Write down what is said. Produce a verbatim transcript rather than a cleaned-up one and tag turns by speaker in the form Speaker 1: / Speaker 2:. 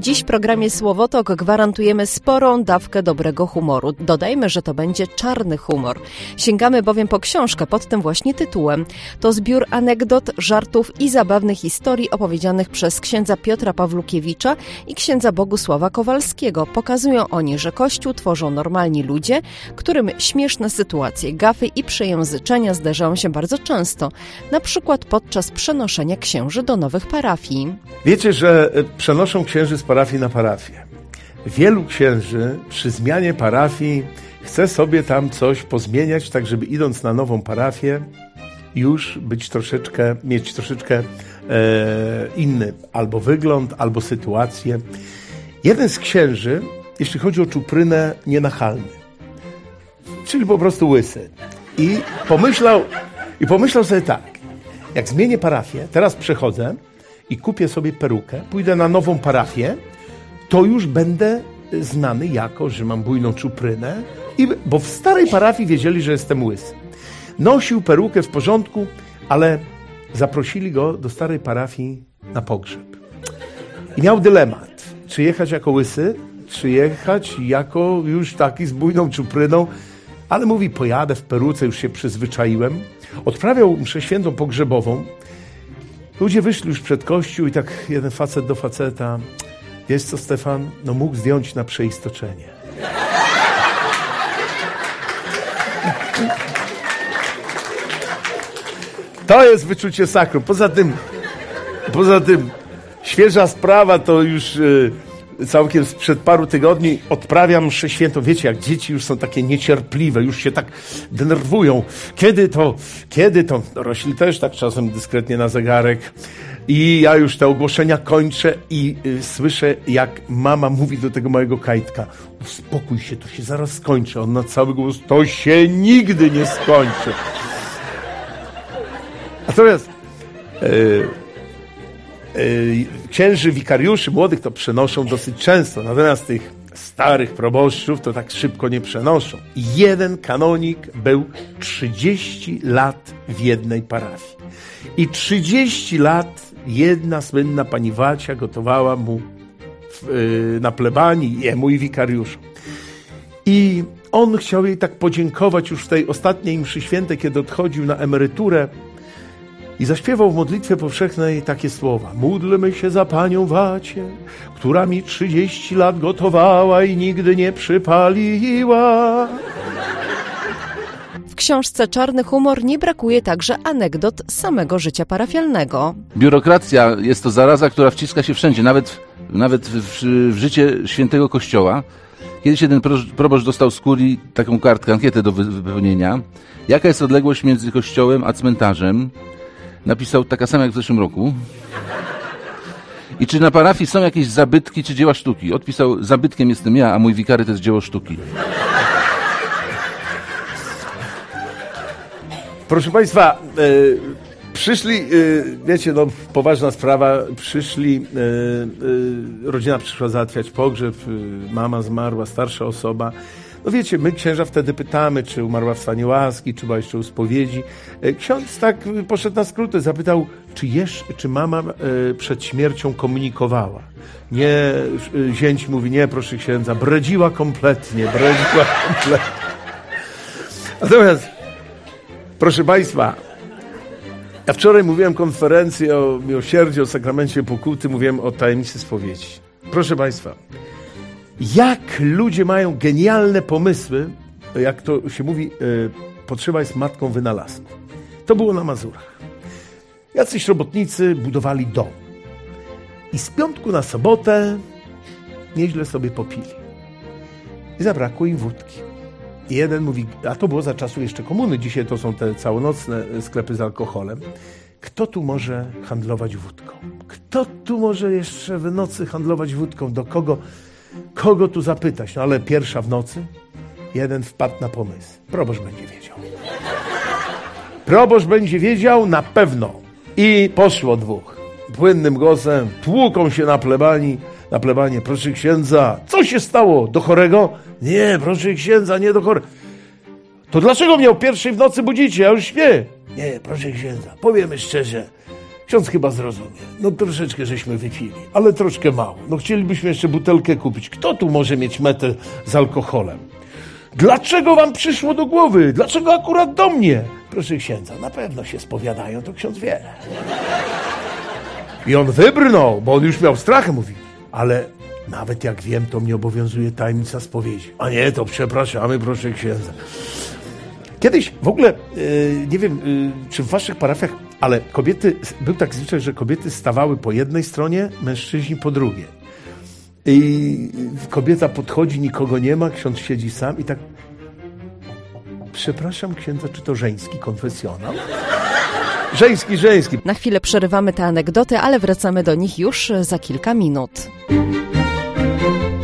Speaker 1: Dziś w programie Słowotok gwarantujemy sporą dawkę dobrego humoru. Dodajmy, że to będzie czarny humor. Sięgamy bowiem po książkę pod tym właśnie tytułem. To zbiór anegdot, żartów i zabawnych historii opowiedzianych przez księdza Piotra Pawlukiewicza i księdza Bogusława Kowalskiego. Pokazują oni, że Kościół tworzą normalni ludzie, którym śmieszne sytuacje, gafy i przejęzyczenia zdarzają się bardzo często. Na przykład podczas przenoszenia księży do nowych parafii.
Speaker 2: Wiecie, że przenoszą księży z parafii na parafię. Wielu księży przy zmianie parafii chce sobie tam coś pozmieniać, tak żeby idąc na nową parafię już być troszeczkę, mieć troszeczkę e, inny albo wygląd, albo sytuację. Jeden z księży, jeśli chodzi o czuprynę, nienachalny, czyli po prostu łysy. I pomyślał, i pomyślał sobie tak, jak zmienię parafię, teraz przechodzę i kupię sobie perukę, pójdę na nową parafię, to już będę znany jako, że mam bujną czuprynę, i, bo w starej parafii wiedzieli, że jestem łysy. Nosił perukę w porządku, ale zaprosili go do starej parafii na pogrzeb. I miał dylemat, czy jechać jako łysy, czy jechać jako już taki z bujną czupryną, ale mówi, pojadę w peruce, już się przyzwyczaiłem. Odprawiał mszę świętą pogrzebową. Ludzie wyszli już przed kościół i tak jeden facet do faceta, wiesz co, Stefan, no mógł zdjąć na przeistoczenie. To jest wyczucie sakrum. Poza tym, poza tym świeża sprawa to już y, całkiem sprzed paru tygodni odprawiam mszę świętą. Wiecie, jak dzieci już są takie niecierpliwe, już się tak denerwują. Kiedy to, kiedy to? Dorośli też tak czasem dyskretnie na zegarek. I ja już te ogłoszenia kończę i y, słyszę, jak mama mówi do tego małego Kajtka: uspokój się, to się zaraz skończy. On na cały głos: to się nigdy nie skończy. Natomiast yy, yy, księży wikariuszy młodych to przenoszą dosyć często, natomiast tych starych proboszczów to tak szybko nie przenoszą. Jeden kanonik był trzydzieści lat w jednej parafii. I trzydzieści lat jedna słynna pani Wacia gotowała mu w, yy, na plebanii, jemu i wikariuszom. I on chciał jej tak podziękować już w tej ostatniej mszy świętej, kiedy odchodził na emeryturę. I zaśpiewał w modlitwie powszechnej takie słowa: módlmy się za panią Wacię, która mi trzydzieści lat gotowała i nigdy nie przypaliła.
Speaker 1: W książce Czarny humor nie brakuje także anegdot z samego życia parafialnego.
Speaker 3: Biurokracja jest to zaraza, która wciska się wszędzie, nawet, nawet w, w życie świętego Kościoła. Kiedyś jeden proboszcz dostał z kurii taką kartkę, ankietę do wypełnienia. Jaka jest odległość między kościołem a cmentarzem? Napisał taka sama jak w zeszłym roku. I czy na parafii są jakieś zabytki czy dzieła sztuki? Odpisał: zabytkiem jestem ja, a mój wikary to jest dzieło sztuki.
Speaker 2: Proszę Państwa, yy, przyszli, yy, wiecie, no poważna sprawa, przyszli, yy, yy, rodzina przyszła załatwiać pogrzeb, yy, mama zmarła, starsza osoba. No wiecie, my księża wtedy pytamy, czy umarła w stanie łaski, czy była jeszcze u spowiedzi. Ksiądz tak poszedł na skróty, zapytał, czy, jeszcze, czy mama e, przed śmiercią komunikowała. Nie, e, zięć mówi: nie, proszę księdza, bredziła kompletnie, bredziła kompletnie. Natomiast, proszę Państwa, ja wczoraj mówiłem konferencję o miłosierdziu, o sakramencie pokuty, mówiłem o tajemnicy spowiedzi. Proszę Państwa, jak ludzie mają genialne pomysły, jak to się mówi, yy, potrzeba jest matką wynalazku. To było na Mazurach. Jacyś robotnicy budowali dom. I z piątku na sobotę nieźle sobie popili. I zabrakło im wódki. I jeden mówi, a to było za czasu jeszcze komuny, dzisiaj to są te całonocne sklepy z alkoholem. Kto tu może handlować wódką? Kto tu może jeszcze w nocy handlować wódką? Do kogo... Kogo tu zapytać? No ale pierwsza w nocy jeden wpadł na pomysł. Proboszcz będzie wiedział. Proboszcz będzie wiedział na pewno. I poszło dwóch. Płynnym głosem tłuką się na plebanii. Na plebanie: proszę księdza, co się stało? Do chorego? Nie, proszę księdza, nie do chorego. To dlaczego mnie o pierwszej w nocy budzicie? Ja już śpię. Nie, proszę księdza, powiemy szczerze. Ksiądz chyba zrozumie. No troszeczkę żeśmy wypili, ale troszkę mało. No chcielibyśmy jeszcze butelkę kupić. Kto tu może mieć metę z alkoholem? Dlaczego wam przyszło do głowy? Dlaczego akurat do mnie? Proszę księdza, na pewno się spowiadają, to ksiądz wie. I on wybrnął, bo on już miał strach, mówi. Ale nawet jak wiem, to mnie obowiązuje tajemnica spowiedzi. A nie, to przepraszamy, proszę księdza. Kiedyś w ogóle, yy, nie wiem, yy, czy w waszych parafiach, ale kobiety, był tak zwyczaj, że kobiety stawały po jednej stronie, mężczyźni po drugiej. I kobieta podchodzi, nikogo nie ma, ksiądz siedzi sam i tak... Przepraszam księdza, czy to żeński konfesjonał? Żeński, żeński.
Speaker 1: Na chwilę przerywamy te anegdoty, ale wracamy do nich już za kilka minut.